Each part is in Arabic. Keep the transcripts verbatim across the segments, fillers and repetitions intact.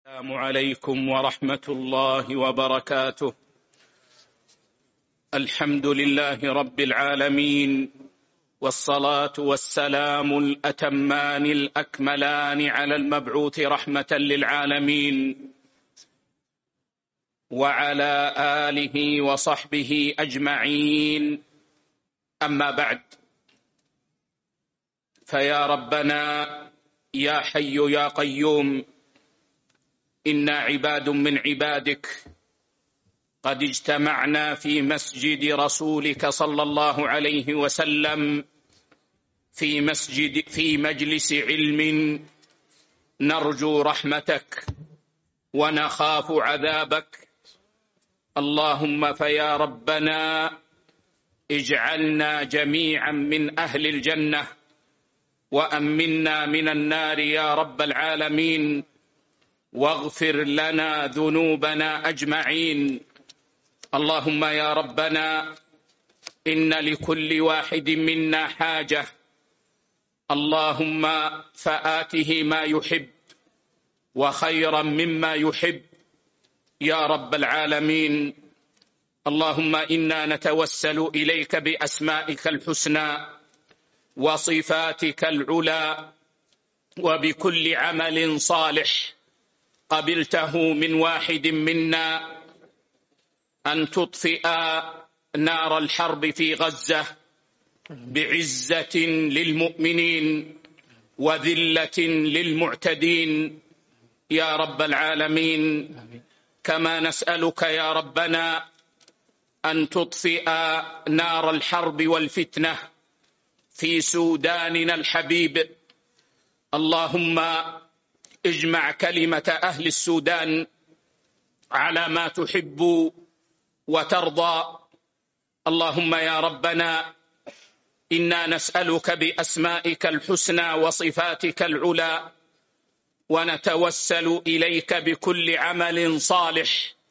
السلام عليكم ورحمة الله وبركاته. الحمد لله رب العالمين، والصلاة والسلام الأتمان الأكملان على المبعوث رحمة للعالمين وعلى آله وصحبه أجمعين. أما بعد، فيا ربنا يا حي يا قيوم، إنا عباد من عبادك قد اجتمعنا في مسجد رسولك صلى الله عليه وسلم، في مسجد في مجلس علم نرجو رحمتك ونخاف عذابك. اللهم فيا ربنا اجعلنا جميعا من أهل الجنة وأمنا من النار يا رب العالمين، واغفر لنا ذنوبنا أجمعين. اللهم يا ربنا إن لكل واحد منا حاجة، اللهم فآته ما يحب وخيرا مما يحب يا رب العالمين. اللهم إنا نتوسل إليك بأسمائك الحسنى وصفاتك العلى وبكل عمل صالح قبلته من واحد منا، أن تطفئ نار الحرب في غزة بعزة للمؤمنين وذلة للمعتدين يا رب العالمين. كما نسألك يا ربنا أن تطفئ نار الحرب والفتنة في سوداننا الحبيب. اللهم اجمع كلمة أهل السودان على ما تحب وترضى. اللهم يا ربنا إنا نسألك بأسمائك الحسنى وصفاتك العلى، ونتوسل إليك بكل عمل صالح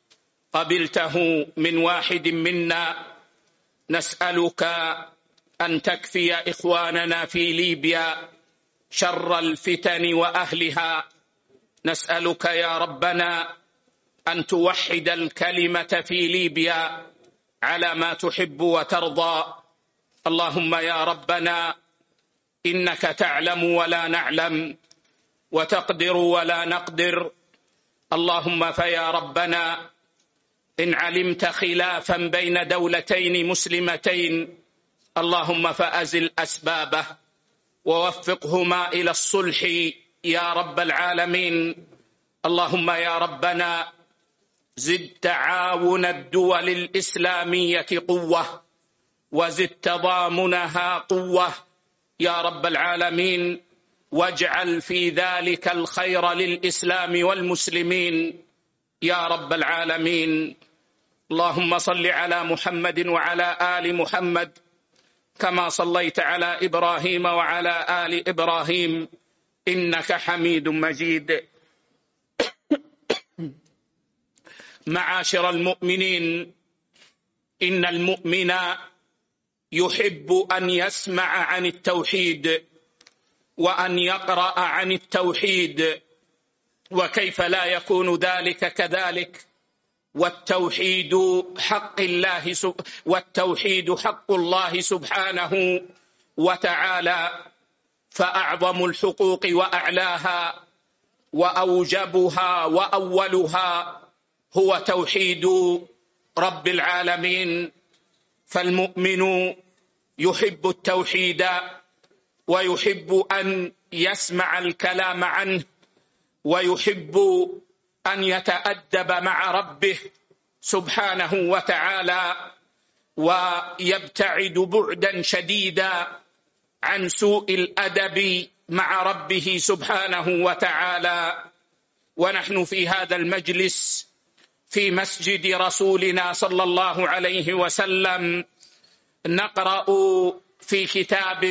قبلته من واحد منا. نسألك أن تكفي إخواننا في ليبيا شر الفتن وأهلها. نسألك يا ربنا أن توحد الكلمة في ليبيا على ما تحب وترضى. اللهم يا ربنا إنك تعلم ولا نعلم وتقدر ولا نقدر. اللهم فيا ربنا إن علمت خلافا بين دولتين مسلمتين، اللهم فأزل أسبابه ووفقهما إلى الصلح يا رب العالمين. اللهم يا ربنا زد تعاون الدول الإسلامية قوة، وزد تضامنها قوة يا رب العالمين، واجعل في ذلك الخير للإسلام والمسلمين يا رب العالمين. اللهم صل على محمد وعلى آل محمد كما صليت على إبراهيم وعلى آل إبراهيم إنك حميد مجيد. معاشر المؤمنين، إن المؤمن يحب أن يسمع عن التوحيد وأن يقرأ عن التوحيد، وكيف لا يكون ذلك كذلك؟ والتوحيد حق الله والتوحيد حق الله سبحانه وتعالى، فأعظم الحقوق وأعلاها وأوجبها وأولها هو توحيد رب العالمين. فالمؤمن يحب التوحيد ويحب أن يسمع الكلام عنه، ويحب أن يتأدب مع ربه سبحانه وتعالى، ويبتعد بعدا شديدا عن سوء الأدب مع ربه سبحانه وتعالى. ونحن في هذا المجلس في مسجد رسولنا صلى الله عليه وسلم نقرأ في كتاب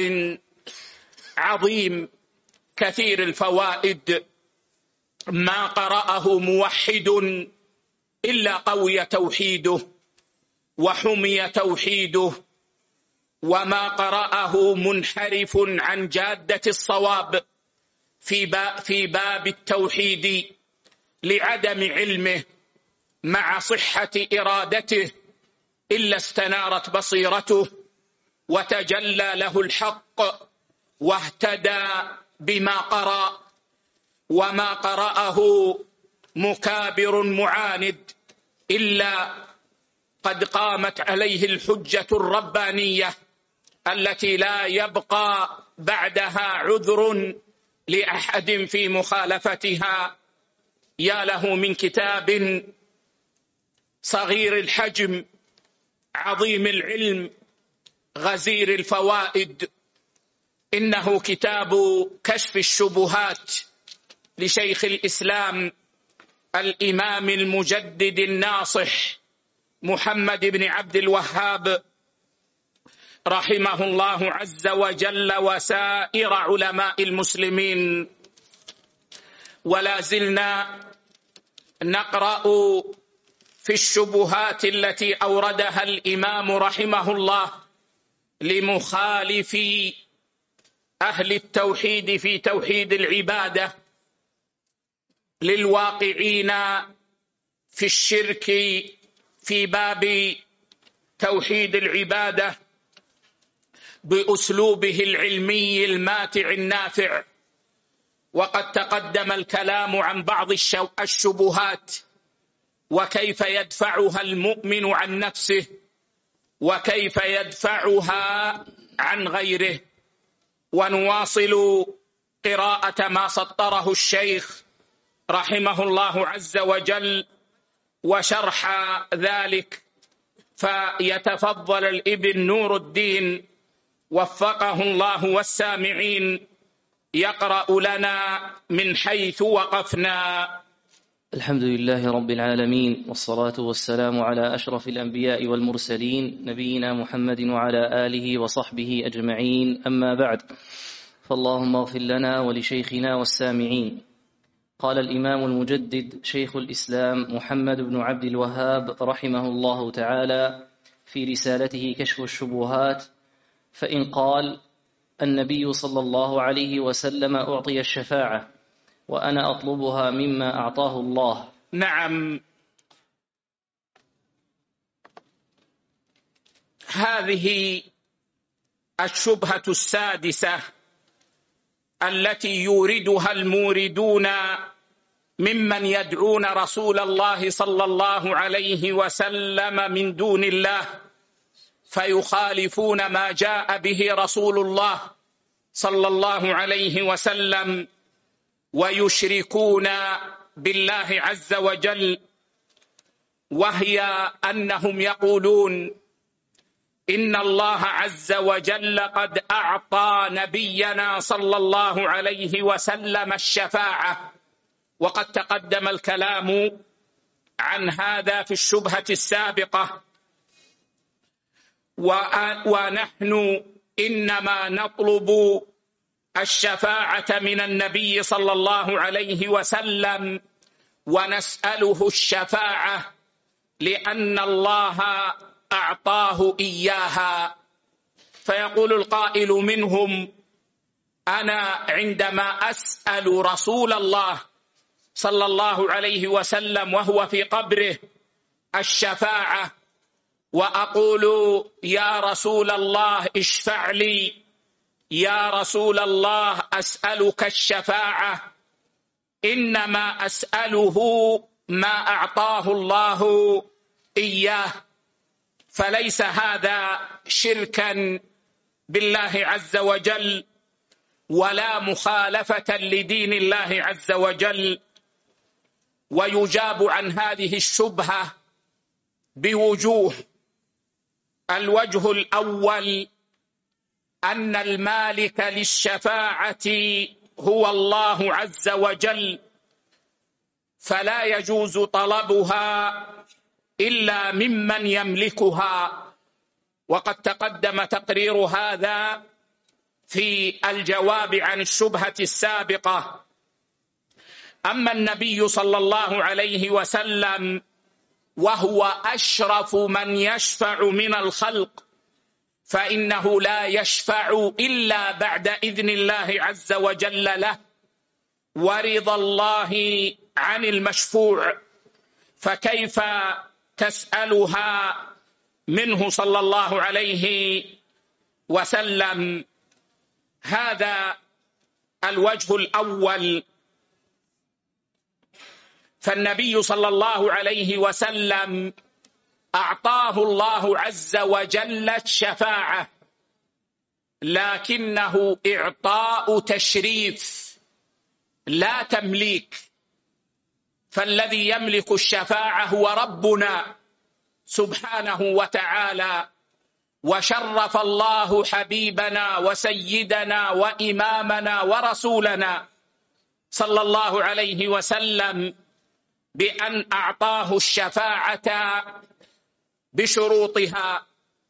عظيم كثير الفوائد، ما قرأه موحد إلا قوي توحيده وحمي توحيده، وما قرأه منحرف عن جادة الصواب في باب التوحيد لعدم علمه مع صحة إرادته إلا استنارت بصيرته وتجلى له الحق واهتدى بما قرأ، وما قرأه مكابر معاند إلا قد قامت عليه الحجة الربانية التي لا يبقى بعدها عذر لأحد في مخالفتها. يا له من كتاب صغير الحجم عظيم العلم غزير الفوائد، إنه كتاب كشف الشبهات لشيخ الإسلام الإمام المجدد الناصح محمد بن عبد الوهاب رحمه الله عز وجل وسائر علماء المسلمين. ولا زلنا نقرأ في الشبهات التي أوردها الإمام رحمه الله لمخالف أهل التوحيد في توحيد العبادة، للواقعين في الشرك في باب توحيد العبادة بأسلوبه العلمي الماتع النافع. وقد تقدم الكلام عن بعض الشبهات وكيف يدفعها المؤمن عن نفسه وكيف يدفعها عن غيره. ونواصل قراءة ما سطره الشيخ رحمه الله عز وجل وشرح ذلك، فيتفضل الابن نور الدين وفقه الله والسامعين يقرأ لنا من حيث وقفنا. الحمد لله رب العالمين، والصلاة والسلام على أشرف الأنبياء والمرسلين نبينا محمد وعلى آله وصحبه أجمعين، أما بعد، فاللهم اغفر لنا ولشيخنا والسامعين. قال الإمام المجدد شيخ الإسلام محمد بن عبد الوهاب رحمه الله تعالى في رسالته كشف الشبهات: فإن قال النبي صلى الله عليه وسلم أعطي الشفاعة وأنا أطلبها مما أعطاه الله. نعم، هذه الشبهة السادسة التي يوردها الموردون ممن يدعون رسول الله صلى الله عليه وسلم من دون الله، فيخالفون ما جاء به رسول الله صلى الله عليه وسلم ويشركون بالله عز وجل، وهي أنهم يقولون إن الله عز وجل قد أعطى نبينا صلى الله عليه وسلم الشفاعة. وقد تقدم الكلام عن هذا في الشبهة السابقة، ونحن إنما نطلب الشفاعة من النبي صلى الله عليه وسلم ونسأله الشفاعة لأن الله أعطاه إياها. فيقول القائل منهم: أنا عندما أسأل رسول الله صلى الله عليه وسلم وهو في قبره الشفاعة وأقول يا رسول الله اشفع لي، يا رسول الله أسألك الشفاعة، إنما أسأله ما أعطاه الله إياه، فليس هذا شركا بالله عز وجل ولا مخالفة لدين الله عز وجل. ويجاب عن هذه الشبهة بوجوه: الوجه الأول أن المالك للشفاعة هو الله عز وجل، فلا يجوز طلبها إلا ممن يملكها، وقد تقدم تقرير هذا في الجواب عن الشبهة السابقة. أما النبي صلى الله عليه وسلم وهو أشرف من يشفع من الخلق، فإنه لا يشفع إلا بعد إذن الله عز وجل له ورضا الله عن المشفوع، فكيف تسألها منه صلى الله عليه وسلم؟ هذا الوجه الأول. فالنبي صلى الله عليه وسلم أعطاه الله عز وجل الشفاعة، لكنه إعطاء تشريف لا تمليك. فالذي يملك الشفاعة هو ربنا سبحانه وتعالى، وشرف الله حبيبنا وسيدنا وإمامنا ورسولنا صلى الله عليه وسلم بأن أعطاه الشفاعة بشروطها،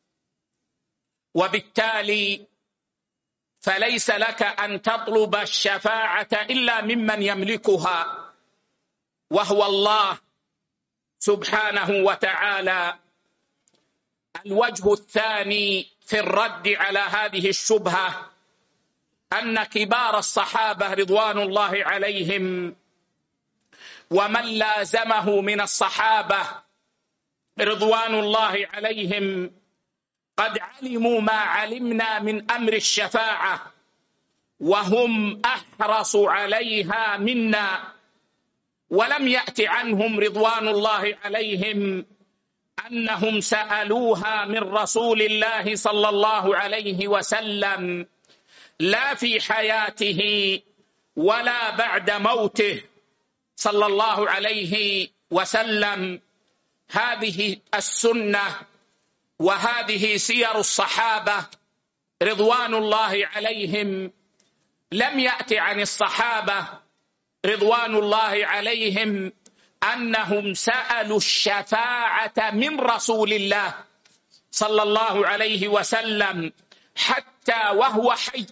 وبالتالي فليس لك أن تطلب الشفاعة إلا ممن يملكها، وهو الله سبحانه وتعالى. الوجه الثاني في الرد على هذه الشبهة أن كبار الصحابة رضوان الله عليهم ومن لازمه من الصحابة رضوان الله عليهم قد علموا ما علمنا من أمر الشفاعة، وهم أحرص عليها منا، ولم يأت عنهم رضوان الله عليهم أنهم سألوها من رسول الله صلى الله عليه وسلم لا في حياته ولا بعد موته صلى الله عليه وسلم. هذه السنة وهذه سير الصحابة رضوان الله عليهم. لم يأت عن الصحابة رضوان الله عليهم أنهم سألوا الشفاعة من رسول الله صلى الله عليه وسلم حتى وهو حي،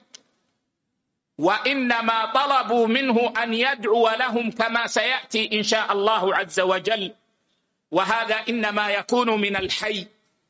وإنما طلبوا منه أن يدعو لهم كما سيأتي إن شاء الله عز وجل، وهذا إنما يكون من الحي.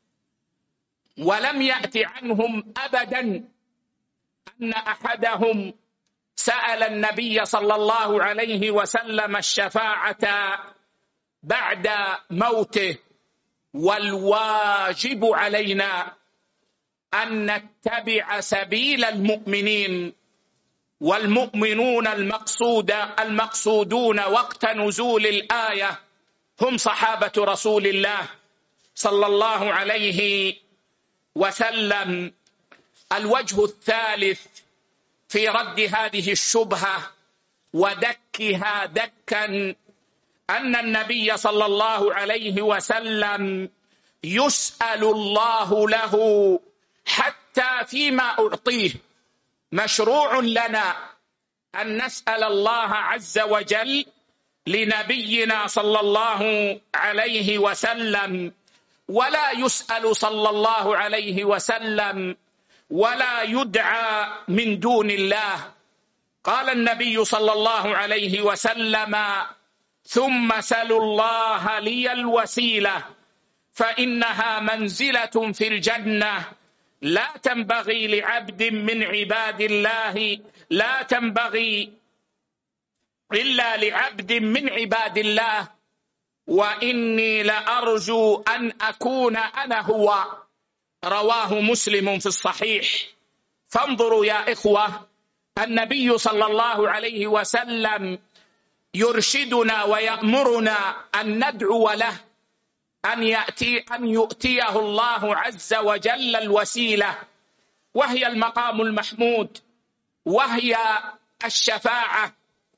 ولم يأت عنهم أبدا أن أحدهم سأل النبي صلى الله عليه وسلم الشفاعة بعد موته. والواجب علينا أن نتبع سبيل المؤمنين، والمؤمنون المقصود المقصودون وقت نزول الآية هم صحابة رسول الله صلى الله عليه وسلم. الوجه الثالث في رد هذه الشبهة ودكها دكا أن النبي صلى الله عليه وسلم يسأل الله له حتى فيما أعطيه. مشروع لنا أن نسأل الله عز وجل لنبينا صلى الله عليه وسلم، ولا يسأل صلى الله عليه وسلم ولا يدعى من دون الله. قال النبي صلى الله عليه وسلم: ثم سلوا الله لي الوسيلة فإنها منزلة في الجنة لا تنبغي لعبد من عباد الله لا تنبغي إلا لعبد من عباد الله، وإني لأرجو أن أكون أنا هو. رواه مسلم في الصحيح. فانظروا يا إخوة، النبي صلى الله عليه وسلم يرشدنا ويأمرنا أن ندعو له أن يأتي أن يؤتيه الله عز وجل الوسيلة، وهي المقام المحمود، وهي الشفاعة.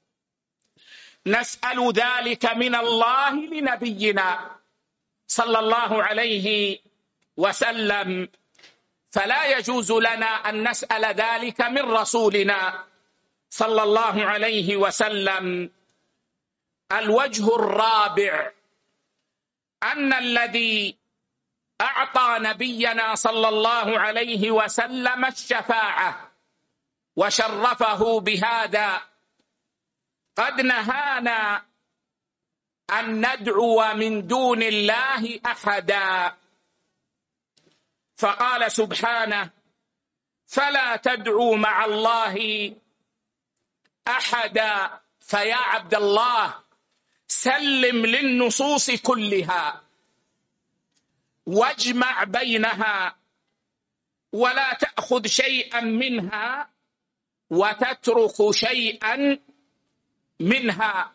نسأل ذلك من الله لنبينا صلى الله عليه وسلم، فلا يجوز لنا أن نسأل ذلك من رسولنا صلى الله عليه وسلم. الوجه الرابع أن الذي أعطى نبينا صلى الله عليه وسلم الشفاعة وشرفه بهذا قد نهانا أن ندعو من دون الله أحدا، فقال سبحانه: فلا تدعوا مع الله أحدا. فيا عبد الله، سلم للنصوص كلها واجمع بينها، ولا تأخذ شيئا منها وتترك شيئا منها،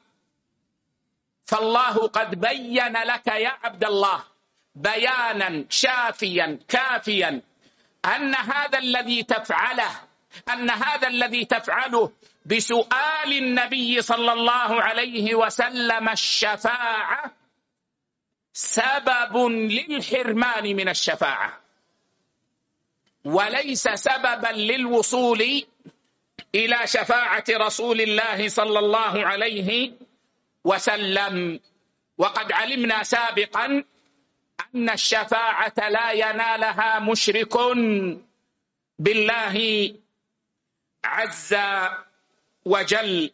فالله قد بين لك يا عبد الله بيانا شافيا كافيا أن هذا الذي تفعله أن هذا الذي تفعله بسؤال النبي صلى الله عليه وسلم الشفاعة سبب للحرمان من الشفاعة، وليس سببا للوصول إلى شفاعة رسول الله صلى الله عليه وسلم. وقد علمنا سابقا أن الشفاعة لا ينالها مشرك بالله عز وجل.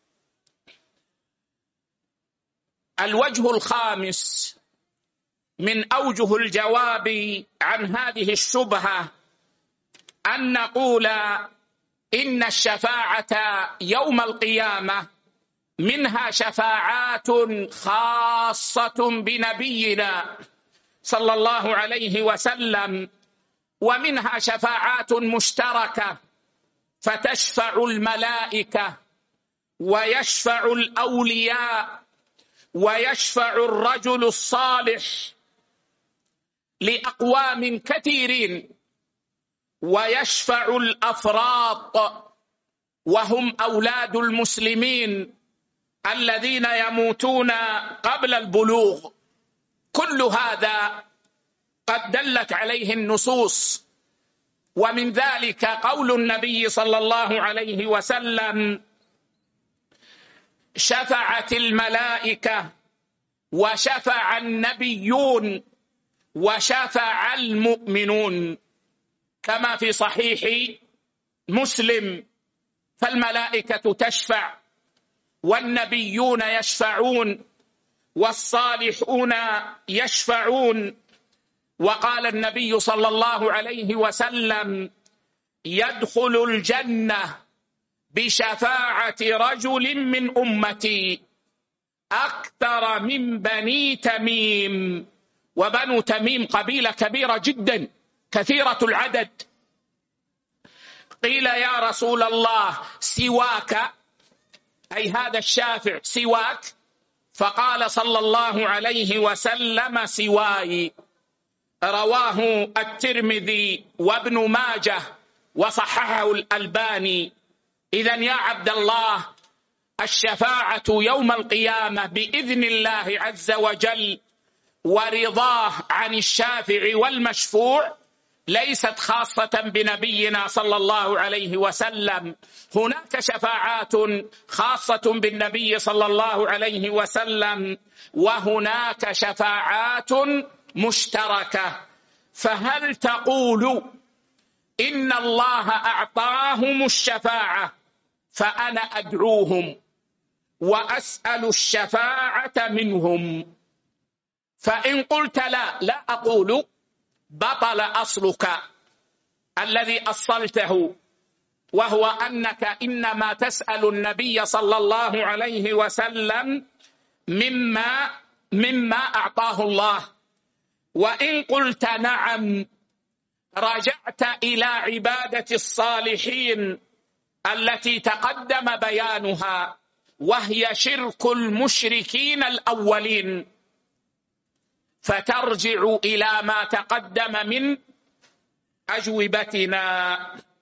الوجه الخامس من أوجه الجواب عن هذه الشبهة أن نقول إن الشفاعة يوم القيامة منها شفاعات خاصة بنبينا صلى الله عليه وسلم، ومنها شفاعات مشتركة، فتشفع الملائكة ويشفع الأولياء ويشفع الرجل الصالح لأقوام كثيرين، ويشفع الأفراط وهم أولاد المسلمين الذين يموتون قبل البلوغ. كل هذا قد دلت عليه النصوص، ومن ذلك قول النبي صلى الله عليه وسلم: شفعت الملائكة وشفع النبيون وشفع المؤمنون، كما في صحيح مسلم. فالملائكة تشفع والنبيون يشفعون والصالحون يشفعون. وقال النبي صلى الله عليه وسلم: يدخل الجنة بشفاعة رجل من أمتي أكثر من بني تميم. وبنو تميم قبيلة كبيرة جدا كثيرة العدد. قيل يا رسول الله سواك، أي هذا الشافع سواك؟ فقال صلى الله عليه وسلم: سواي. رواه الترمذي وابن ماجه وصححه الألباني. إذن يا عبد الله، الشفاعة يوم القيامة بإذن الله عز وجل ورضاه عن الشافع والمشفوع ليست خاصة بنبينا صلى الله عليه وسلم. هناك شفاعات خاصة بالنبي صلى الله عليه وسلم، وهناك شفاعات مشتركة. فهل تقول إن الله أعطاهم الشفاعة فأنا أدعوهم وأسأل الشفاعة منهم؟ فإن قلت لا، لا أقول، بطل أصلك الذي أصلته، وهو أنك إنما تسأل النبي صلى الله عليه وسلم مما مما أعطاه الله. وإن قلت نعم، رجعت إلى عبادة الصالحين التي تقدم بيانها، وهي شرك المشركين الأولين، فترجع إلى ما تقدم من أجوبتنا.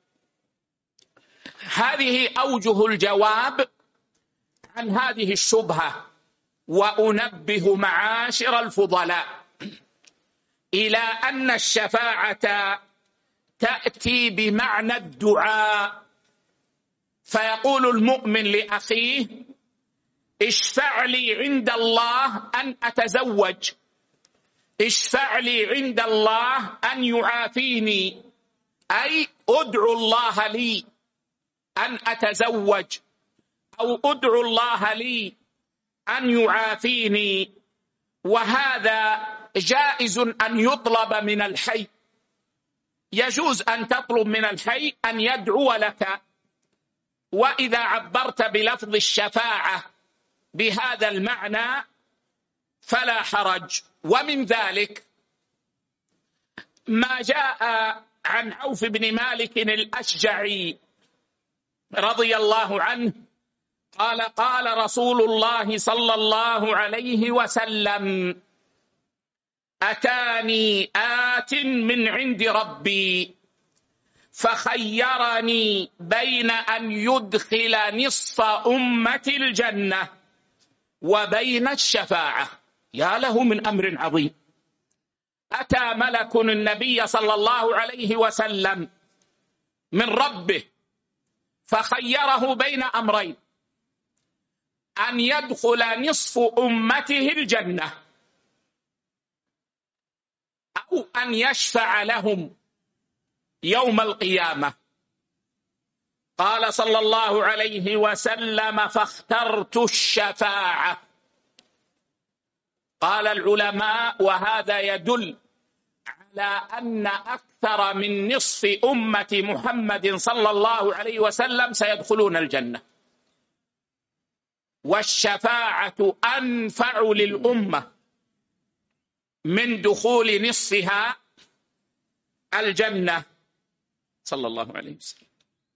هذه أوجه الجواب عن هذه الشبهة. وأنبه معاشر الفضلاء إلى أن الشفاعة تأتي بمعنى الدعاء، فيقول المؤمن لأخيه: اشفع لي عند الله أن أتزوج، اشفع لي عند الله أن يعافيني، أي أدعو الله لي أن أتزوج، أو أدعو الله لي أن يعافيني. وهذا جائز أن يطلب من الحي، يجوز أن تطلب من الحي أن يدعو لك. وإذا عبرت بلفظ الشفاعة بهذا المعنى فلا حرج. ومن ذلك ما جاء عن عوف بن مالك الأشجعي رضي الله عنه قال قال رسول الله صلى الله عليه وسلم: أتاني آت من عند ربي فخيرني بين أن يدخل نصف أمة الجنة وبين الشفاعة. يا له من أمر عظيم. أتى ملك النبي صلى الله عليه وسلم من ربه فخيره بين أمرين: أن يدخل نصف أمته الجنة أو أن يشفع لهم يوم القيامة. قال صلى الله عليه وسلم: فاخترت الشفاعة. قال العلماء: وهذا يدل على أن أكثر من نصف أمة محمد صلى الله عليه وسلم سيدخلون الجنة، والشفاعة أنفع للأمة من دخول نصفها الجنة صلى الله عليه وسلم.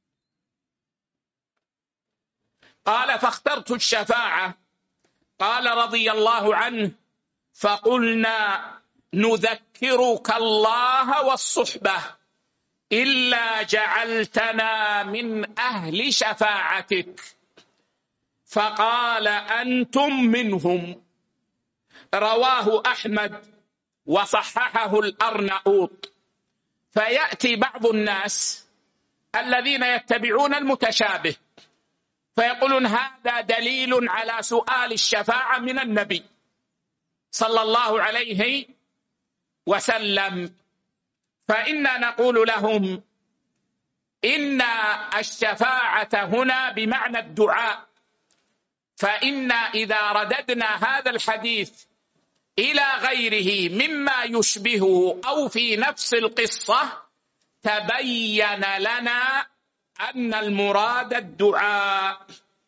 قال: فاخترت الشفاعة. قال رضي الله عنه: فقلنا نذكرك الله والصحبة إلا جعلتنا من أهل شفاعتك. فقال: أنتم منهم. رواه أحمد وصححه الأرناؤوط. فيأتي بعض الناس الذين يتبعون المتشابه فيقولون هذا دليل على سؤال الشفاعة من النبي صلى الله عليه وسلم. فإنا نقول لهم إن الشفاعة هنا بمعنى الدعاء، فإن إذا رددنا هذا الحديث إلى غيره مما يشبهه أو في نفس القصة تبين لنا أن المراد الدعاء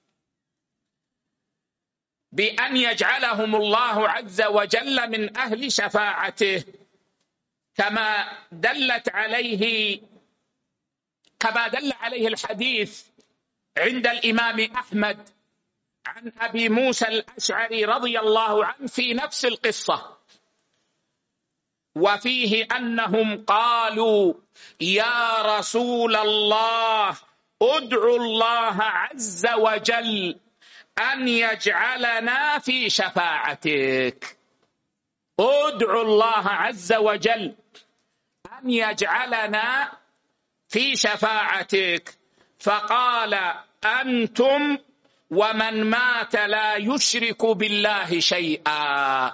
بأن يجعلهم الله عز وجل من أهل شفاعته، كما دلت عليه كما دل عليه الحديث عند الإمام أحمد عن أبي موسى الأشعري رضي الله عنه في نفس القصة، وفيه أنهم قالوا: يا رسول الله ادعوا الله عز وجل أن يجعلنا في شفاعتك. ادعوا الله عز وجل أن يجعلنا في شفاعتك. فقال: أنتم ومن مات لا يشرك بالله شيئا.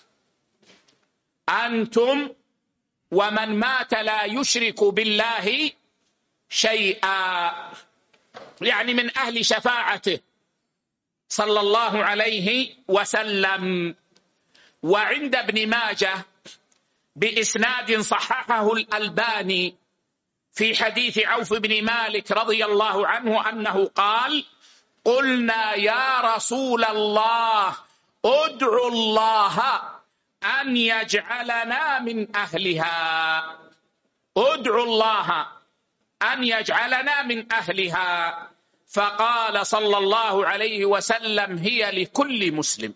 أنتم ومن مات لا يشرك بالله شيئا، يعني من أهل شفاعته صلى الله عليه وسلم. وعند ابن ماجه بإسناد صححه الألباني في حديث عوف بن مالك رضي الله عنه أنه قال: قلنا يا رسول الله ادعوا الله أن يجعلنا من أهلها. ادعوا الله أن يجعلنا من أهلها. فقال صلى الله عليه وسلم: هي لكل مسلم،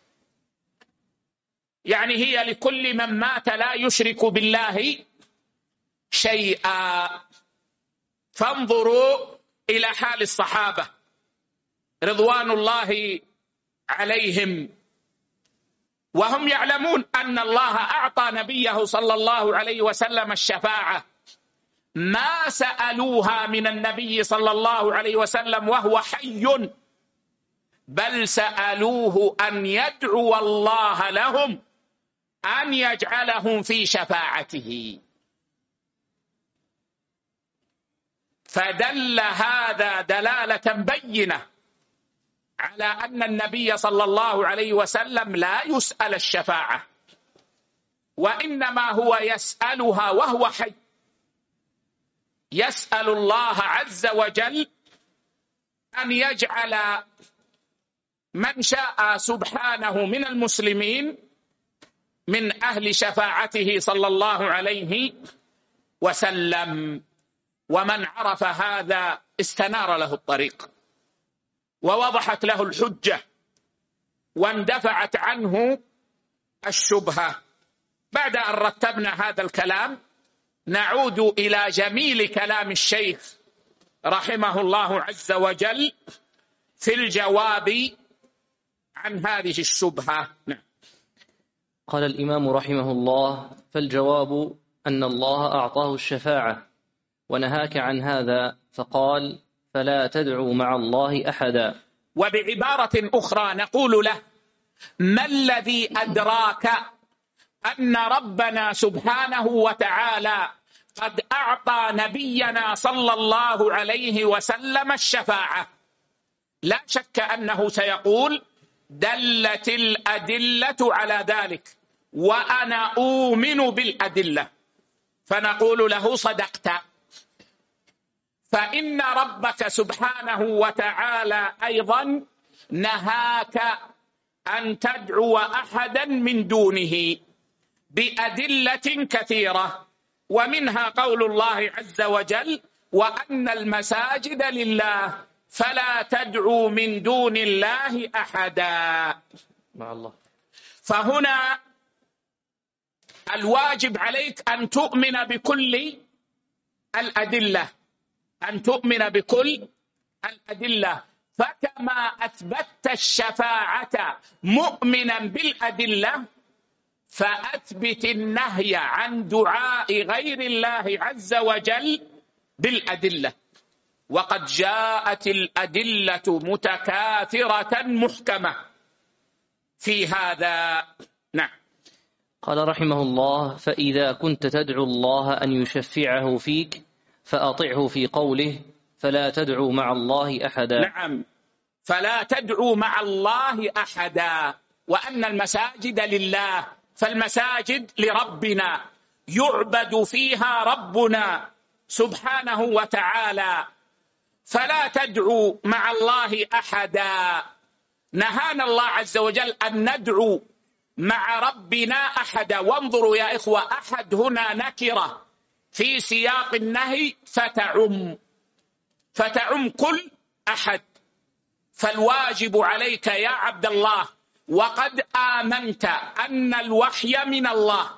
يعني هي لكل من مات لا يشرك بالله شيئا. فانظروا إلى حال الصحابة رضوان الله عليهم، وهم يعلمون أن الله أعطى نبيه صلى الله عليه وسلم الشفاعة، ما سألوها من النبي صلى الله عليه وسلم وهو حي، بل سألوه أن يدعو الله لهم أن يجعلهم في شفاعته. فدل هذا دلالة بينة على أن النبي صلى الله عليه وسلم لا يسأل الشفاعة، وإنما هو يسألها وهو حي، يسأل الله عز وجل أن يجعل من شاء سبحانه من المسلمين من أهل شفاعته صلى الله عليه وسلم، ومن عرف هذا استنار له الطريق ووضحت له الحجة واندفعت عنه الشبهة. بعد أن رتبنا هذا الكلام نعود إلى جميل كلام الشيخ رحمه الله عز وجل في الجواب عن هذه الشبهة. نعم. قال الإمام رحمه الله: فالجواب أن الله أعطاه الشفاعة ونهاك عن هذا، فقال: فلا تدعوا مع الله أحدا. وبعبارة أخرى نقول له: ما الذي أدراك أن ربنا سبحانه وتعالى قد أعطى نبينا صلى الله عليه وسلم الشفاعة؟ لا شك أنه سيقول: دلت الأدلة على ذلك وأنا أؤمن بالأدلة. فنقول له: صدقت، فإن ربك سبحانه وتعالى أيضا نهاك أن تدعو أحدا من دونه بأدلة كثيرة، ومنها قول الله عز وجل: وأن المساجد لله فلا تدعوا من دون الله أحدا. مع الله. فهنا الواجب عليك أن تؤمن بكل الأدلة، أن تؤمن بكل الأدلة. فكما أثبتت الشفاعة مؤمنا بالأدلة، فأثبت النهي عن دعاء غير الله عز وجل بالأدلة. وقد جاءت الأدلة متكاثرة محكمة في هذا. نعم. قال رحمه الله: فإذا كنت تدعو الله أن يشفعه فيك فأطعه في قوله: فلا تدعوا مع الله أحدا. نعم، فلا تدعوا مع الله أحدا، وأن المساجد لله، فالمساجد لربنا يعبد فيها ربنا سبحانه وتعالى، فلا تدعوا مع الله أحدا. نهانا الله عز وجل أن ندعو مع ربنا أحدا. وانظروا يا إخوة، أحد هنا نكرة في سياق النهي فتعم فتعم كل أحد. فالواجب عليك يا عبد الله، وقد آمنت أن الوحي من الله،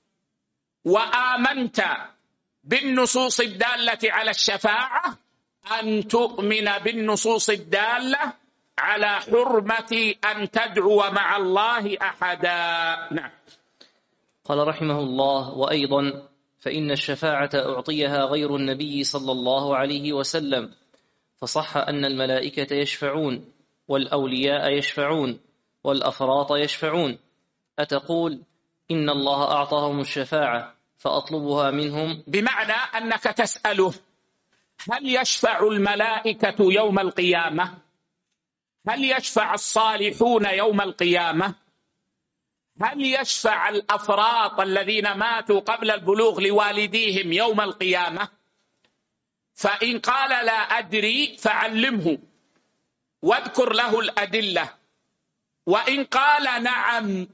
وآمنت بالنصوص الدالة على الشفاعة، أن تؤمن بالنصوص الدالة على حرمة أن تدعو مع الله أحدا. نعم. قال رحمه الله: وأيضا فإن الشفاعة أعطيها غير النبي صلى الله عليه وسلم، فصح أن الملائكة يشفعون والأولياء يشفعون والأفراط يشفعون. أتقول إن الله أعطاهم الشفاعة فأطلبها منهم؟ بمعنى أنك تسأله: هل يشفع الملائكة يوم القيامة؟ هل يشفع الصالحون يوم القيامة؟ هل يشفع الأفراط الذين ماتوا قبل البلوغ لوالديهم يوم القيامة؟ فإن قال لا أدري فعلمه واذكر له الأدلة، وإن قال نعم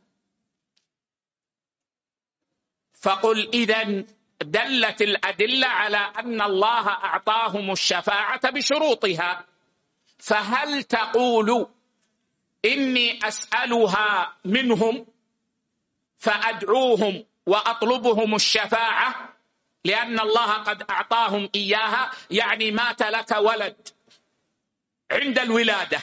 فقل إذن دلت الأدلة على أن الله أعطاهم الشفاعة بشروطها، فهل تقول إني أسألها منهم فأدعوهم وأطلبهم الشفاعة لأن الله قد أعطاهم إياها؟ يعني مات لك ولد عند الولادة،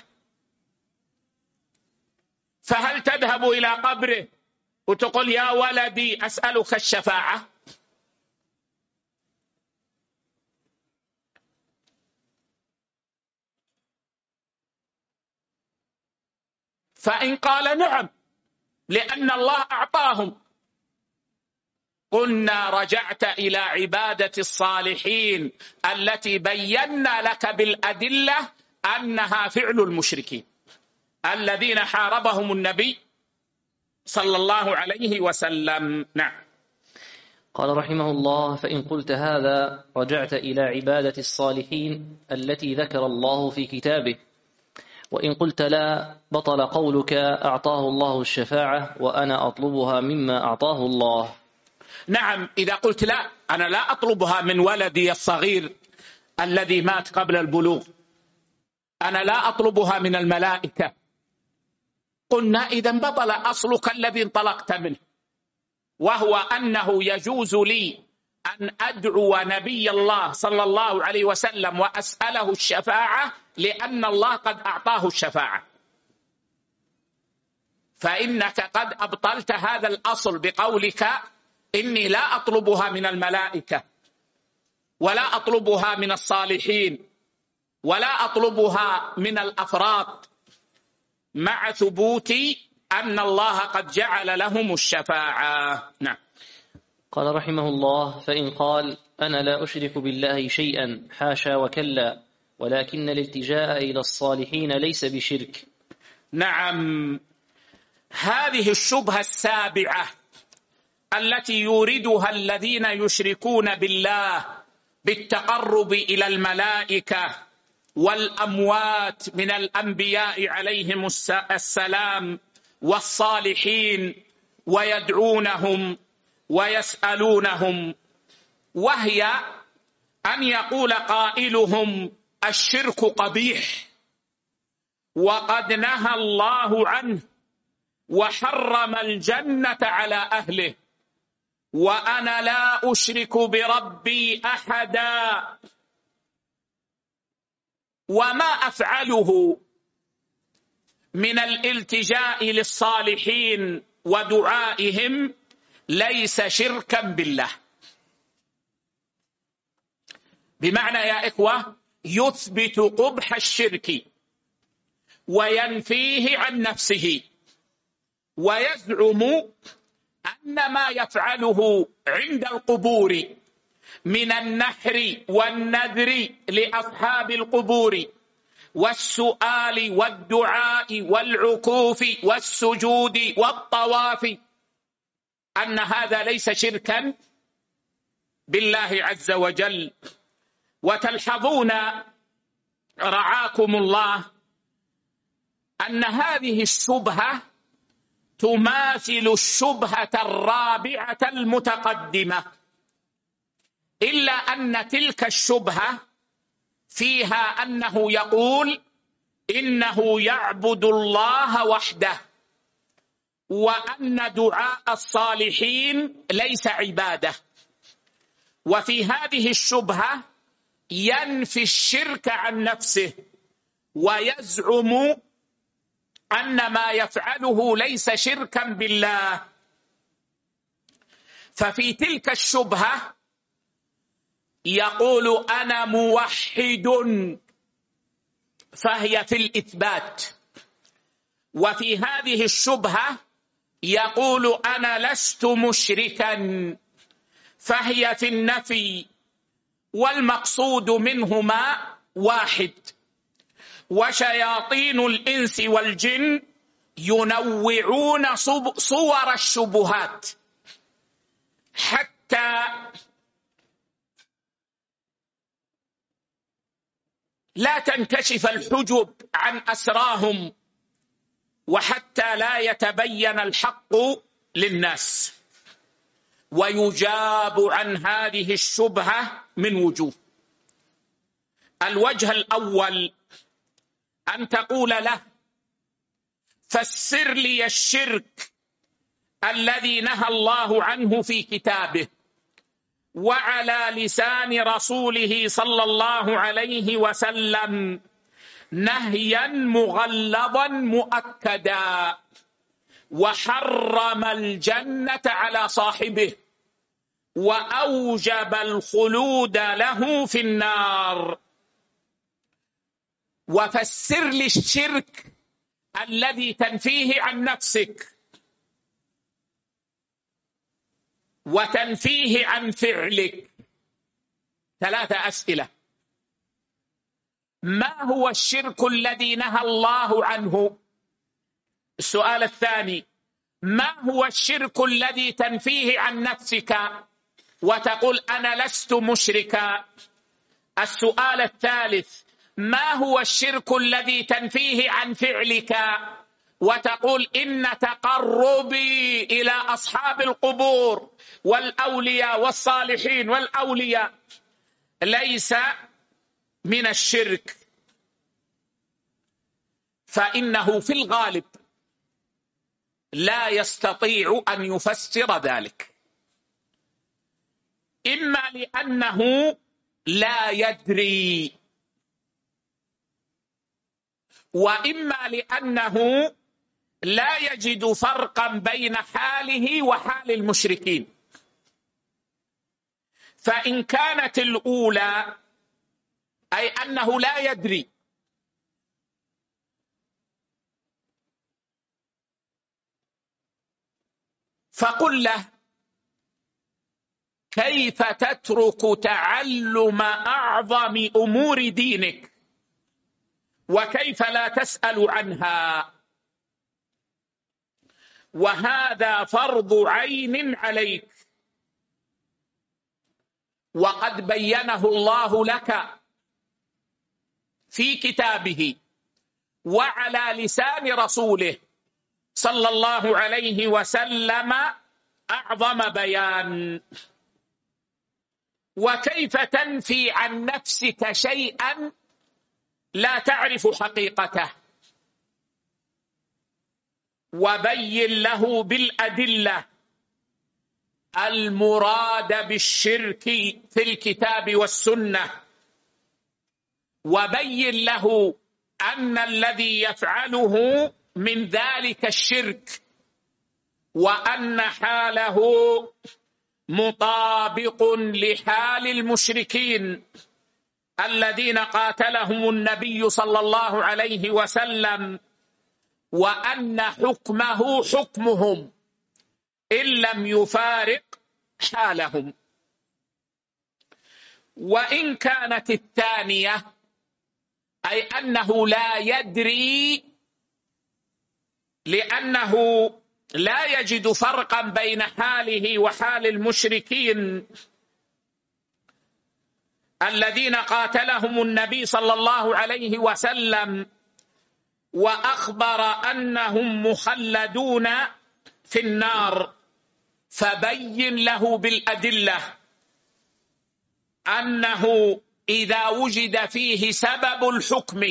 فهل تذهب إلى قبره وتقول يا ولدي أسألك الشفاعة؟ فإن قال نعم لأن الله أعطاهم، قلنا رجعت إلى عبادة الصالحين التي بينا لك بالأدلة أنها فعل المشركين الذين حاربهم النبي صلى الله عليه وسلم. نعم. قال رحمه الله: فإن قلت هذا رجعت إلى عبادة الصالحين التي ذكر الله في كتابه، وإن قلت لا بطل قولك أعطاه الله الشفاعة وأنا أطلبها مما أعطاه الله. نعم، إذا قلت لا، أنا لا أطلبها من ولدي الصغير الذي مات قبل البلوغ، أنا لا أطلبها من الملائكة، قلنا إذن بطل أصلك الذي انطلقت منه، وهو أنه يجوز لي أن أدعو نبي الله صلى الله عليه وسلم وأسأله الشفاعة لأن الله قد أعطاه الشفاعة. فإنك قد أبطلت هذا الأصل بقولك إني لا أطلبها من الملائكة ولا أطلبها من الصالحين ولا أطلبها من الأفراد، مع ثبوت أن الله قد جعل لهم الشفاعة. نعم. قال رحمه الله: فإن قال أنا لا أشرك بالله شيئا حاشا وكلا، ولكن الالتجاء إلى الصالحين ليس بشرك. نعم، هذه الشبهة السابعة التي يوردها الذين يشركون بالله بالتقرب إلى الملائكة والأموات من الأنبياء عليهم السلام والصالحين، ويدعونهم ويسألونهم، وهي أن يقول قائلهم الشرك قبيح وقد نهى الله عنه وحرم الجنة على أهله، وأنا لا أشرك بربي أحدا، وما أفعله من الالتجاء للصالحين ودعائهم ليس شركا بالله. بمعنى يا إخوة يثبت قبح الشرك وينفيه عن نفسه، ويزعم أن ما يفعله عند القبور من النحر والنذر لأصحاب القبور والسؤال والدعاء والعكوف والسجود والطواف أن هذا ليس شركا بالله عز وجل. وتلحظون رعاكم الله أن هذه الشبهة تماثل الشبهة الرابعة المتقدمة، إلا أن تلك الشبهة فيها أنه يقول إنه يعبد الله وحده، وأن دعاء الصالحين ليس عبادة. وفي هذه الشبهة ينفي الشرك عن نفسه ويزعم أن ما يفعله ليس شركا بالله. ففي تلك الشبهة يقول أنا موحد، فهي في الإثبات. وفي هذه الشبهة يقول أنا لست مشركا، فهي في النفي، والمقصود منهما واحد. وشياطين الإنس والجن ينوعون صور الشبهات حتى لا تنكشف الحجب عن أسراهم، وحتى لا يتبين الحق للناس. ويجاب عن هذه الشبهة من وجوه. الوجه الأول أن تقول له فسر لي الشرك الذي نهى الله عنه في كتابه وعلى لسان رسوله صلى الله عليه وسلم نهيا مغلظا مؤكدا، وحرم الجنة على صاحبه وأوجب الخلود له في النار. وفسر لي الشرك الذي تنفيه عن نفسك وتنفيه عن فعلك. ثلاثة أسئلة: ما هو الشرك الذي نهى الله عنه؟ السؤال الثاني: ما هو الشرك الذي تنفيه عن نفسك وتقول أنا لست مشركا؟ السؤال الثالث: ما هو الشرك الذي تنفيه عن فعلك وتقول إن تقربي إلى أصحاب القبور والأولياء والصالحين والأولياء ليس من الشرك؟ فإنه في الغالب لا يستطيع أن يفسر ذلك، إما لأنه لا يدري، وإما لأنه لا يجد فرقا بين حاله وحال المشركين. فإن كانت الأولى أي أنه لا يدري، فقل له كيف تترك تعلم أعظم أمور دينك وكيف لا تسأل عنها؟ وهذا فرض عين عليك، وقد بينه الله لك في كتابه وعلى لسان رسوله صلى الله عليه وسلم أعظم بيان. وكيف تنفي عن نفسك شيئا لا تعرف حقيقته؟ وبين له بالأدلة المراد بالشرك في الكتاب والسنة، وبين له أن الذي يفعله من ذلك الشرك، وأن حاله مطابق لحال المشركين الذين قاتلهم النبي صلى الله عليه وسلم، وأن حكمه حكمهم إن لم يفارق حالهم. وإن كانت الثانية أي أنه لا يدري لأنه لا يجد فرقا بين حاله وحال المشركين الذين قاتلهم النبي صلى الله عليه وسلم وأخبر أنهم مخلدون في النار، فبين له بالأدلة أنه إذا وجد فيه سبب الحكم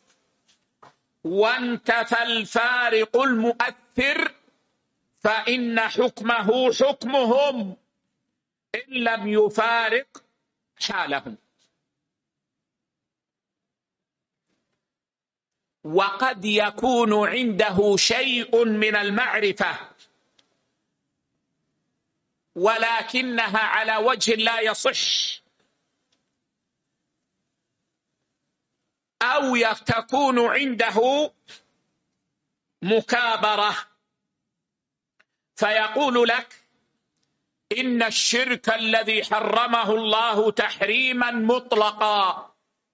وانتفى الفارق المؤثر فإن حكمه حكمهم إن لم يفارق حالهم. وقد يكون عنده شيء من المعرفة ولكنها على وجه لا يصح، أو تكون عنده مكابرة فيقول لك إن الشرك الذي حرمه الله تحريما مطلقا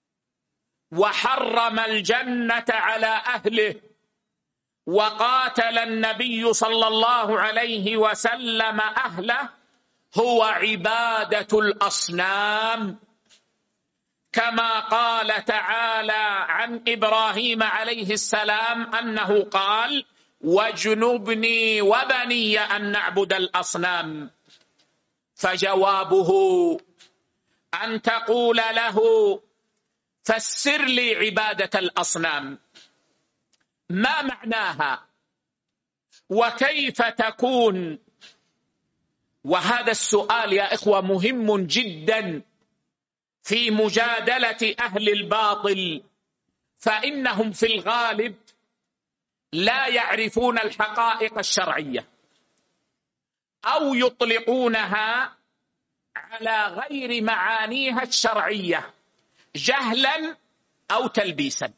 وحرم الجنة على أهله وقاتل النبي صلى الله عليه وسلم أهله هو عبادة الأصنام، كما قال تعالى عن إبراهيم عليه السلام أنه قال واجنبني وبني أن نعبد الأصنام. فجوابه أن تقول له فسر لي عبادة الأصنام، ما معناها وكيف تكون؟ وهذا السؤال يا إخوة مهم جدا في مجادلة أهل الباطل، فإنهم في الغالب لا يعرفون الحقائق الشرعية أو يطلقونها على غير معانيها الشرعية جهلا أو تلبيسا.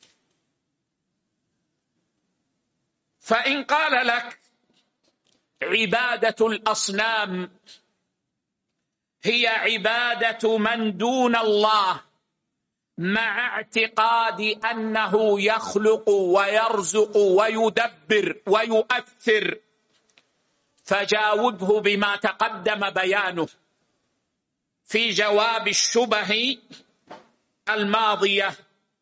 فإن قال لك عبادة الأصنام هي عبادة من دون الله مع اعتقاد أنه يخلق ويرزق ويدبر ويؤثر، فجاوبه بما تقدم بيانه في جواب الشبه الماضية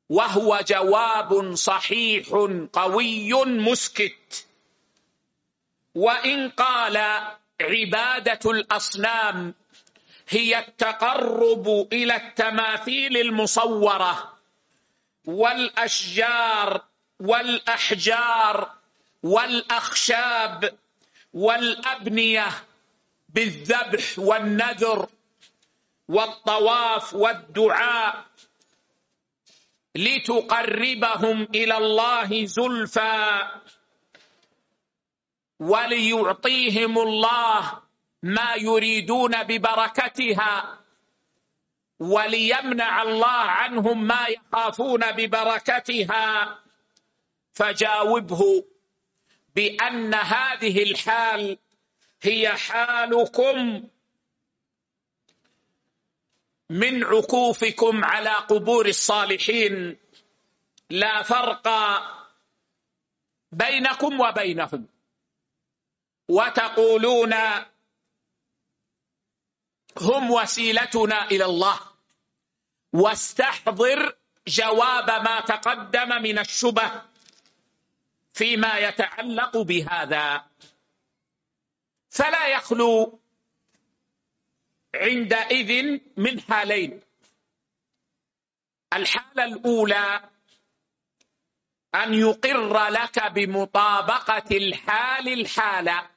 وهو جواب صحيح قوي مسكت. وإن قال عبادة الأصنام هي التقرب إلى التماثيل المصورة والأشجار والأحجار والأخشاب والأبنية بالذبح والنذر والطواف والدعاء لتقربهم إلى الله زلفى وليعطيهم الله ما يريدون ببركتها وليمنع الله عنهم ما يخافون ببركتها، فجاوبه بأن هذه الحال هي حالكم من عكوفكم على قبور الصالحين، لا فرق بينكم وبينهم. وتقولون هم وسيلتنا إلى الله، واستحضر جواب ما تقدم من الشبه فيما يتعلق بهذا. فلا يخلو عندئذ من حالين. الحالة الأولى أن يقر لك بمطابقة الحال الحالة،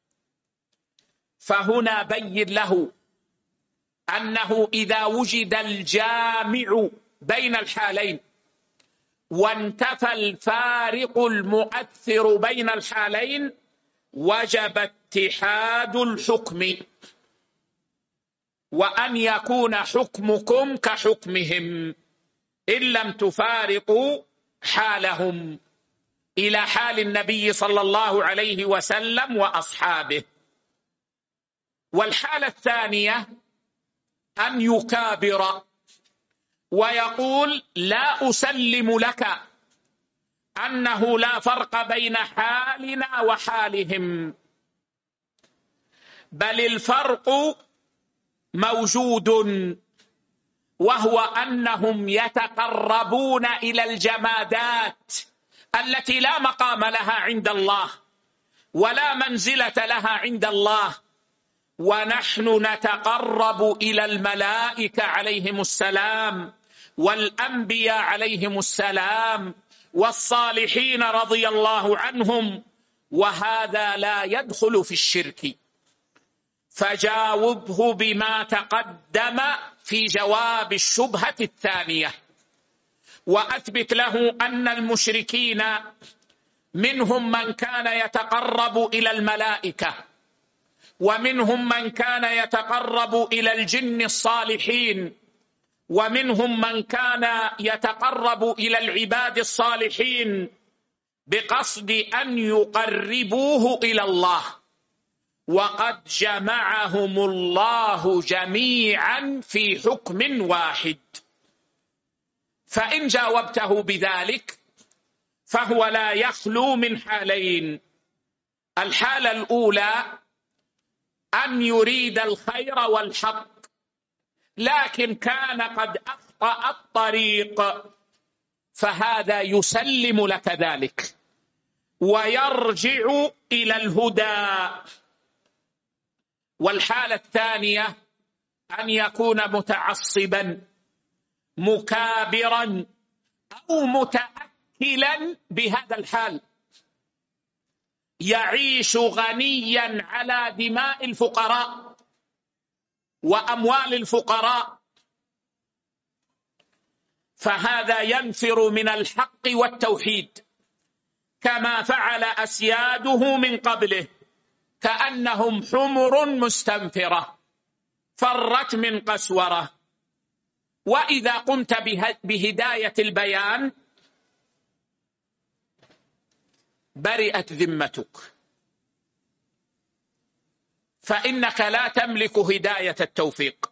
فهنا بين له أنه إذا وجد الجامع بين الحالين وانتفى الفارق المؤثر بين الحالين وجب اتحاد الحكم، وأن يكون حكمكم كحكمهم إن لم تفارقوا حالهم إلى حال النبي صلى الله عليه وسلم وأصحابه. والحالة الثانية أن يكابر ويقول لا أسلم لك أنه لا فرق بين حالنا وحالهم، بل الفرق موجود، وهو أنهم يتقربون إلى الجمادات التي لا مقام لها عند الله ولا منزلة لها عند الله، ونحن نتقرب إلى الملائكة عليهم السلام والأنبياء عليهم السلام والصالحين رضي الله عنهم، وهذا لا يدخل في الشرك. فجاوبه بما تقدم في جواب الشبهة الثانية، وأثبت له أن المشركين منهم من كان يتقرب إلى الملائكة، ومنهم من كان يتقرب إلى الجن الصالحين، ومنهم من كان يتقرب إلى العباد الصالحين بقصد أن يقربوه إلى الله، وقد جمعهم الله جميعا في حكم واحد. فإن جاوبته بذلك فهو لا يخلو من حالين. الحالة الأولى أن يريد الخير والحق لكن كان قد أخطأ الطريق، فهذا يسلم لك ذلك ويرجع إلى الهدى. والحالة الثانية أن يكون متعصبا مكابرا أو متأكلا بهذا الحال، يعيش غنيا على دماء الفقراء وأموال الفقراء، فهذا ينفر من الحق والتوحيد كما فعل أسياده من قبله، كأنهم حمر مستنفرة فرت من قسورة. وإذا قمت بهداية البيان برئت ذمتك، فإنك لا تملك هداية التوفيق.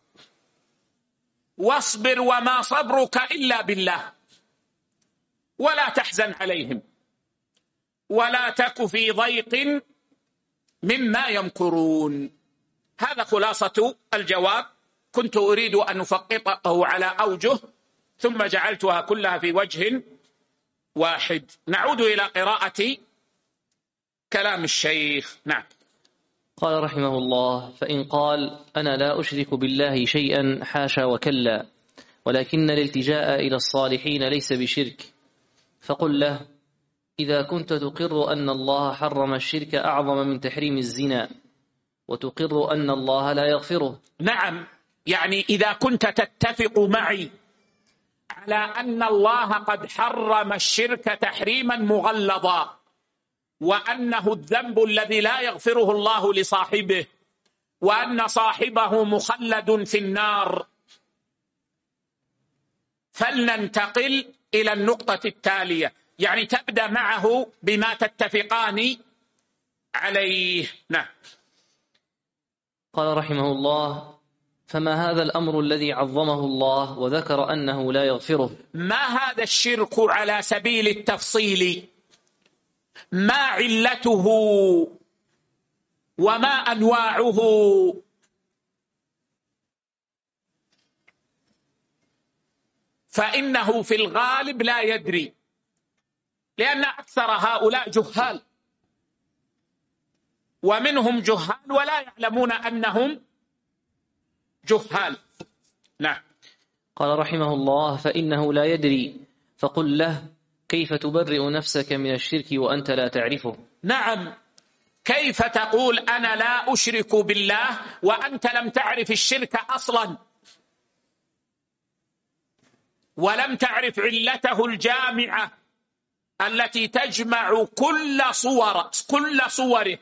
واصبر وما صبرك إلا بالله، ولا تحزن عليهم، ولا تك في ضيق مما يمكرون. هذا خلاصة الجواب. كنت أريد أن أفقطه على أوجه ثم جعلتها كلها في وجه واحد. نعود إلى قراءة كلام الشيخ. نعم. قال رحمه الله: فإن قال أنا لا أشرك بالله شيئا حاشا وكلا، ولكن الالتجاء إلى الصالحين ليس بشرك، فقل له: إذا كنت تقر أن الله حرم الشرك أعظم من تحريم الزنا، وتقر أن الله لا يغفره. نعم، يعني إذا كنت تتفق معي على أن الله قد حرم الشرك تحريما مغلظا، وأنه الذنب الذي لا يغفره الله لصاحبه، وأن صاحبه مخلد في النار، فلننتقل إلى النقطة التالية، يعني تبدأ معه بما تتفقان عليه. نعم. قال رحمه الله: فما هذا الأمر الذي عظمه الله وذكر أنه لا يغفره؟ ما هذا الشرك على سبيل التفصيل؟ ما علته وما أنواعه؟ فإنه في الغالب لا يدري، لأن أكثر هؤلاء جهال، ومنهم جهال ولا يعلمون أنهم جهال. نعم. قال رحمه الله: فإنه لا يدري، فقل له: كيف تبرئ نفسك من الشرك وأنت لا تعرفه؟ نعم، كيف تقول أنا لا أشرك بالله وأنت لم تعرف الشرك أصلا، ولم تعرف علته الجامعة التي تجمع كل صور كل صوره؟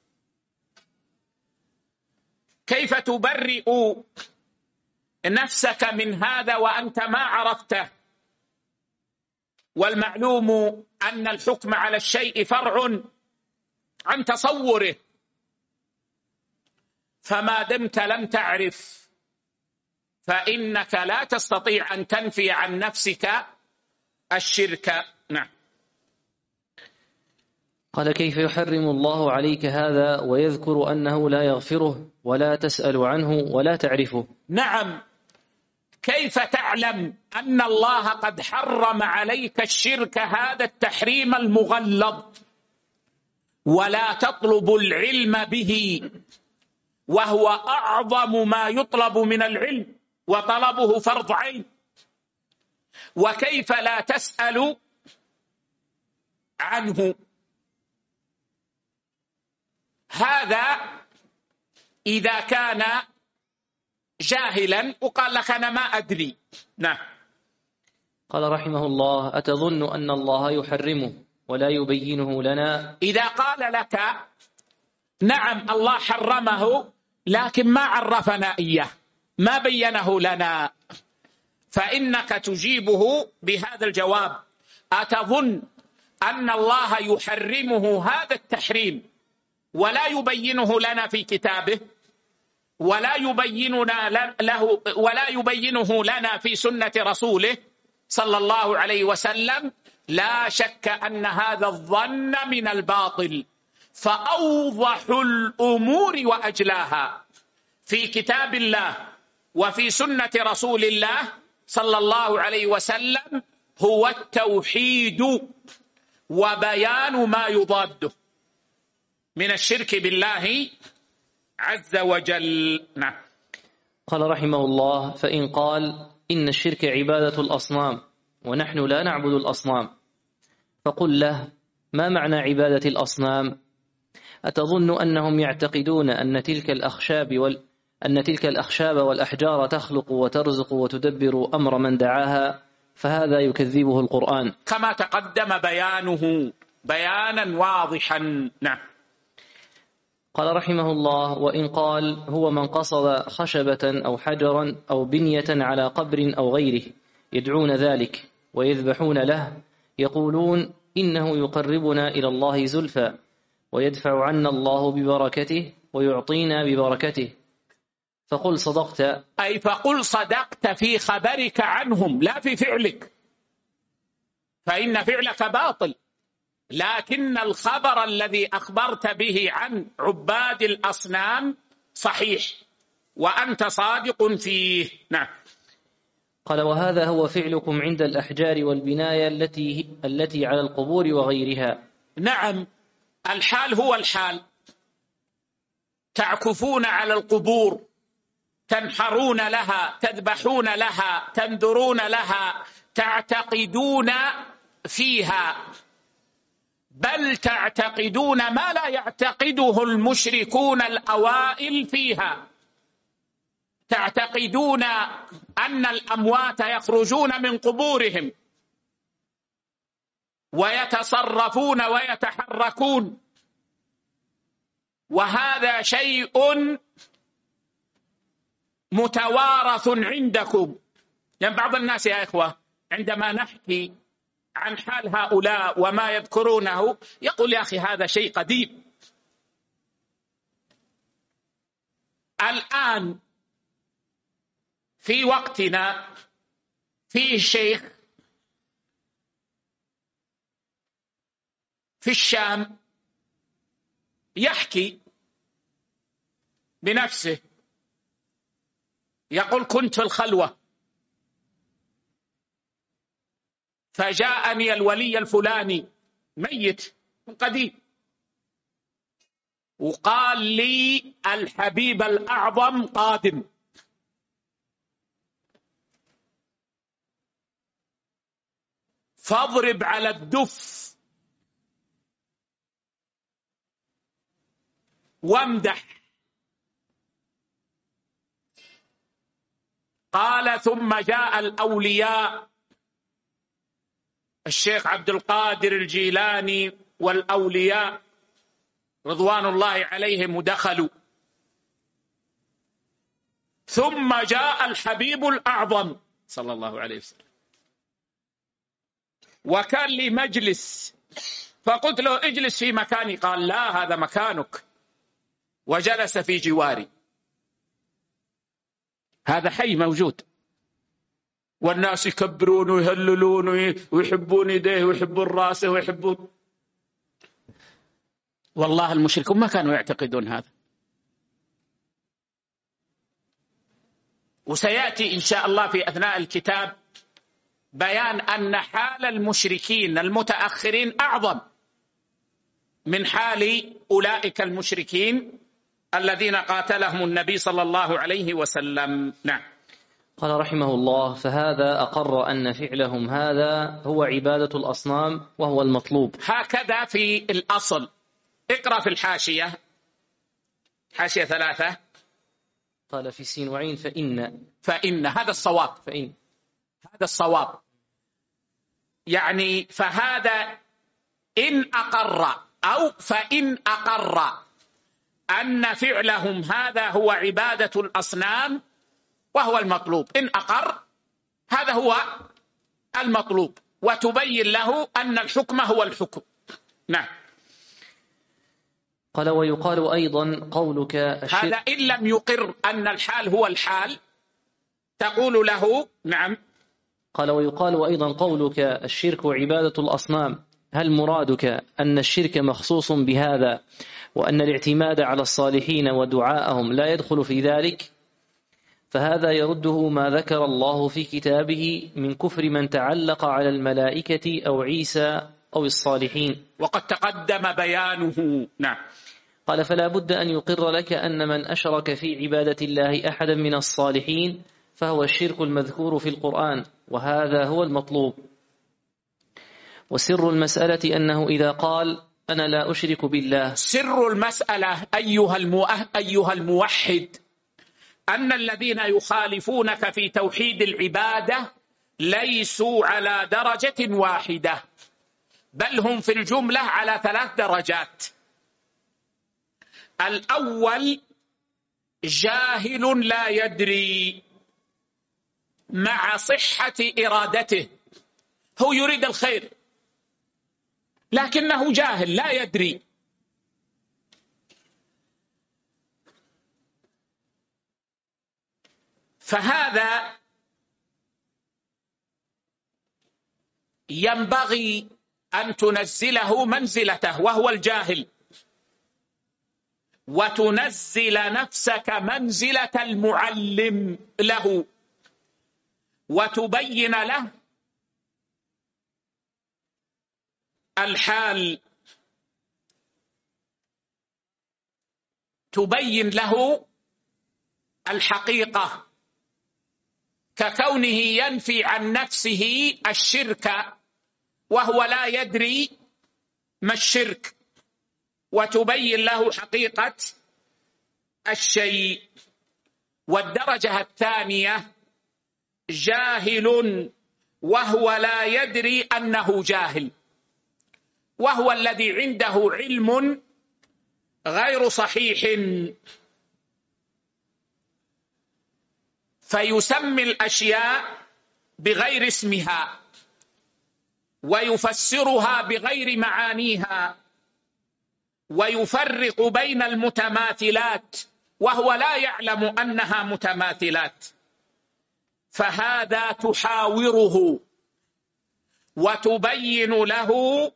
كيف تبرئ نفسك من هذا وأنت ما عرفته؟ والمعلوم أن الحكم على الشيء فرع عن تصوره، فما دمت لم تعرف فإنك لا تستطيع أن تنفي عن نفسك الشرك. نعم. قال: كيف يحرم الله عليك هذا ويذكر أنه لا يغفره ولا تسأل عنه ولا تعرفه؟ نعم، كيف تعلم أن الله قد حرم عليك الشرك هذا التحريم المغلظ ولا تطلب العلم به، وهو أعظم ما يطلب من العلم، وطلبه فرض عين؟ وكيف لا تسأل عنه؟ هذا إذا كان جاهلا وقال لك أنا ما أدري. نعم. قال رحمه الله: أتظن أن الله يحرمه ولا يبينه لنا؟ إذا قال لك نعم الله حرمه لكن ما عرفنا إياه، ما بينه لنا، فإنك تجيبه بهذا الجواب: أتظن أن الله يحرمه هذا التحريم ولا يبينه لنا في كتابه، ولا يبيننا له ولا يبينه لنا في سنة رسوله صلى الله عليه وسلم؟ لا شك أن هذا الظن من الباطل، فأوضح الأمور وأجلاها في كتاب الله وفي سنة رسول الله صلى الله عليه وسلم هو التوحيد وبيان ما يضاده من الشرك بالله عز وجل. نعم. قال رحمه الله: فإن قال إن الشرك عبادة الأصنام ونحن لا نعبد الأصنام، فقل له: ما معنى عبادة الأصنام؟ أتظن أنهم يعتقدون أن تلك الأخشاب وال... أن تلك الأخشاب والأحجار تخلق وترزق وتدبر أمر من دعاها؟ فهذا يكذبه القرآن، كما تقدم بيانه بيانا واضحا. نعم. قال رحمه الله: وإن قال هو من قصد خشبة أو حجرا أو بنية على قبر أو غيره يدعون ذلك ويذبحون له، يقولون إنه يقربنا إلى الله زلفى ويدفع عنا الله ببركته ويعطينا ببركته، فقل صدقت. أي فقل صدقت في خبرك عنهم لا في فعلك، فإن فعلك باطل، لكن الخبر الذي أخبرت به عن عباد الأصنام صحيح وأنت صادق فيه. نعم. قال: وهذا هو فعلكم عند الأحجار والبناية التي التي على القبور وغيرها. نعم، الحال هو الحال. تعكفون على القبور، تنحرون لها، تذبحون لها، تنذرون لها، تعتقدون فيها، بل تعتقدون ما لا يعتقده المشركون الأوائل فيها. تعتقدون أن الأموات يخرجون من قبورهم ويتصرفون ويتحركون، وهذا شيء متوارث عندكم. يعني بعض الناس يا إخوة عندما نحكي عن حال هؤلاء وما يذكرونه يقول: يا أخي هذا شيء قديم. الآن في وقتنا فيه شيخ في الشام يحكي بنفسه، يقول: كنت في الخلوة فجاءني الولي الفلاني ميت قديم وقال لي الحبيب الأعظم قادم، فاضرب على الدف وامدح. قال: ثم جاء الأولياء، الشيخ عبد القادر الجيلاني والأولياء رضوان الله عليهم ودخلوا، ثم جاء الحبيب الأعظم صلى الله عليه وسلم، وكان لي مجلس فقلت له: اجلس في مكاني. قال: لا، هذا مكانك، وجلس في جواري. هذا حي موجود، والناس يكبرون ويهللون ويحبون يديه ويحبون راسه ويحبون. والله المشركون ما كانوا يعتقدون هذا. وسيأتي إن شاء الله في أثناء الكتاب بيان أن حال المشركين المتأخرين أعظم من حال أولئك المشركين الذين قاتلهم النبي صلى الله عليه وسلم. نعم. قال رحمه الله: فهذا أقر أن فعلهم هذا هو عبادة الأصنام وهو المطلوب. هكذا في الأصل. اقرأ في الحاشية، حاشية ثلاثة. قال: في سين وعين فإن فإن هذا الصواب، فإن هذا الصواب. يعني فهذا إن أقر أو فإن أقر أن فعلهم هذا هو عبادة الأصنام وهو المطلوب. إن أقر هذا هو المطلوب، وتبين له أن الحكم هو الحكم. نعم. قال: ويقال أيضا قولك هذا إن لم يقر أن الحال هو الحال تقول له نعم. قال: ويقال أيضا قولك الشرك عبادة الأصنام، هل مرادك أن الشرك مخصوص بهذا وأن الاعتماد على الصالحين ودعاءهم لا يدخل في ذلك؟ فهذا يرده ما ذكر الله في كتابه من كفر من تعلق على الملائكة أو عيسى أو الصالحين، وقد تقدم بيانه. نعم. قال: فلا بد أن يقر لك أن من أشرك في عبادة الله أحدا من الصالحين فهو الشرك المذكور في القرآن، وهذا هو المطلوب. وسر المسألة أنه إذا قال أنا لا أشرك بالله، سر المسألة أيها المؤه أيها الموحد أن الذين يخالفونك في توحيد العبادة ليسوا على درجة واحدة، بل هم في الجملة على ثلاث درجات. الأول جاهل لا يدري مع صحة إرادته، هو يريد الخير لكنه جاهل لا يدري. فهذا ينبغي أن تنزله منزلته وهو الجاهل، وتنزل نفسك منزلة المعلم له، وتبين له الحال، تبين له الحقيقة، ككونه ينفي عن نفسه الشرك وهو لا يدري ما الشرك، وتبين له حقيقة الشيء. والدرجة الثانية جاهل وهو لا يدري أنه جاهل، وهو الذي عنده علم غير صحيح، فيسمي الأشياء بغير اسمها ويفسرها بغير معانيها، ويفرق بين المتماثلات وهو لا يعلم أنها متماثلات، فهذا تحاوره وتبين له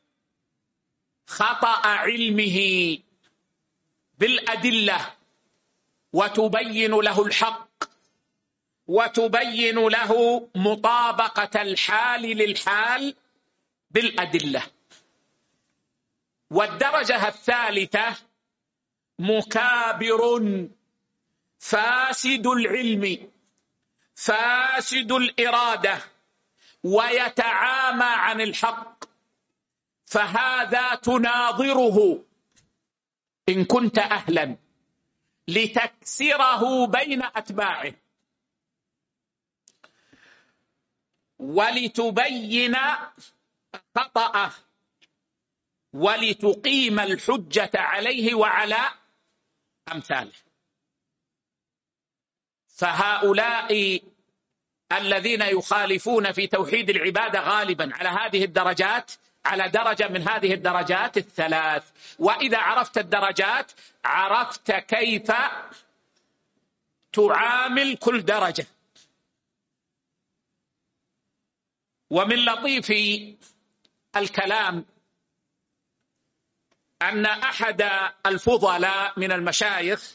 خطأ علمه بالأدلة، وتبين له الحق، وتبين له مطابقة الحال للحال بالأدلة. والدرجة الثالثة مكابر فاسد العلم فاسد الإرادة ويتعامى عن الحق، فهذا تناظره إن كنت أهلا لتكسره بين أتباعه ولتبين خطأه ولتقيم الحجة عليه وعلى أمثاله. فهؤلاء الذين يخالفون في توحيد العبادة غالبا على هذه الدرجات، على درجة من هذه الدرجات الثلاث. وإذا عرفت الدرجات عرفت كيف تعامل كل درجة. ومن لطيف الكلام أن أحد الفضلاء من المشايخ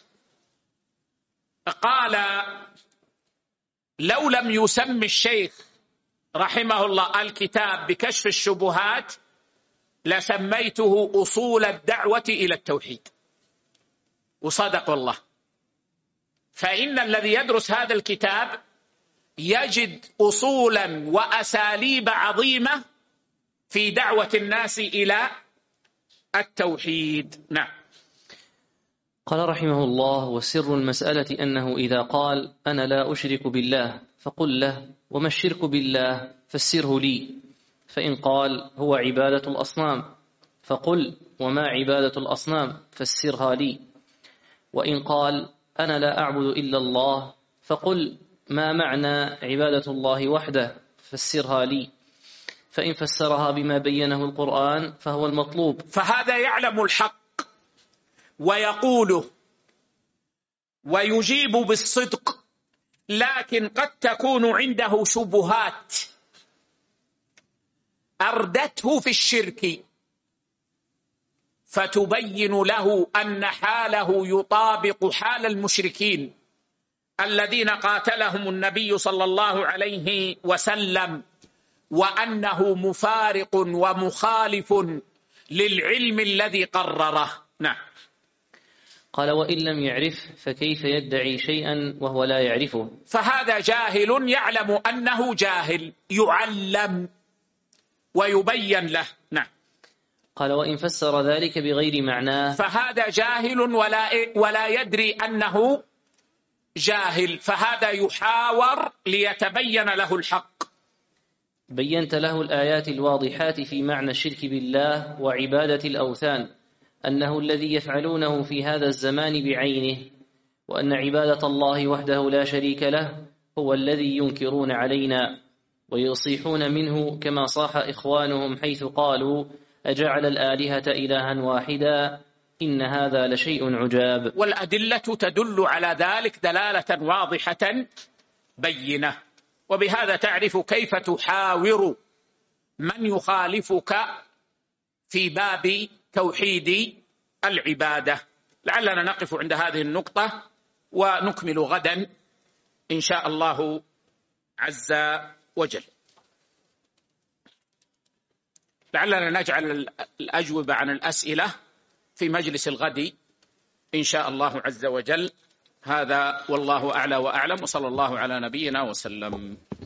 قال: لو لم يسمي الشيخ رحمه الله الكتاب بكشف الشبهات لسميته أصول الدعوة إلى التوحيد. وصدق الله، فإن الذي يدرس هذا الكتاب يجد أصولا وأساليب عظيمة في دعوة الناس إلى التوحيد. نعم. قال رحمه الله: وسر المسألة أنه إذا قال أنا لا أشرك بالله فقل له وما الشرك بالله فسره لي، فإن قال هو عبادة الأصنام فقل وما عبادة الأصنام فسرها لي، وإن قال أنا لا أعبد إلا الله فقل ما معنى عبادة الله وحده فسرها لي، فإن فسرها بما بينه القرآن فهو المطلوب. فهذا يعلم الحق ويقوله ويجيب بالصدق، لكن قد تكون عنده شبهات أردته في الشرك، فتبين له أن حاله يطابق حال المشركين الذين قاتلهم النبي صلى الله عليه وسلم، وأنه مفارق ومخالف للعلم الذي قرره. نعم. قال: وإن لم يعرف فكيف يدعي شيئا وهو لا يعرفه؟ فهذا جاهل يعلم أنه جاهل، يعلم ويبين له. نعم. قال: وإن فسر ذلك بغير معناه؟ فهذا جاهل ولا ولا يدري أنه جاهل، فهذا يحاور ليتبين له الحق. بينت له الآيات الواضحات في معنى الشرك بالله وعبادة الأوثان، أنه الذي يفعلونه في هذا الزمان بعينه، وأن عبادة الله وحده لا شريك له هو الذي ينكرون علينا ويصيحون منه، كما صاح إخوانهم حيث قالوا أجعل الآلهة إلها واحدا إن هذا لشيء عجاب. والأدلة تدل على ذلك دلالة واضحة بينة، وبهذا تعرف كيف تحاور من يخالفك في باب توحيد العبادة. لعلنا نقف عند هذه النقطة ونكمل غدا إن شاء الله عز وجل. لعلنا نجعل الأجوبة عن الأسئلة في مجلس الغد إن شاء الله عز وجل. هذا والله أعلى وأعلم، وصلى الله على نبينا وسلم.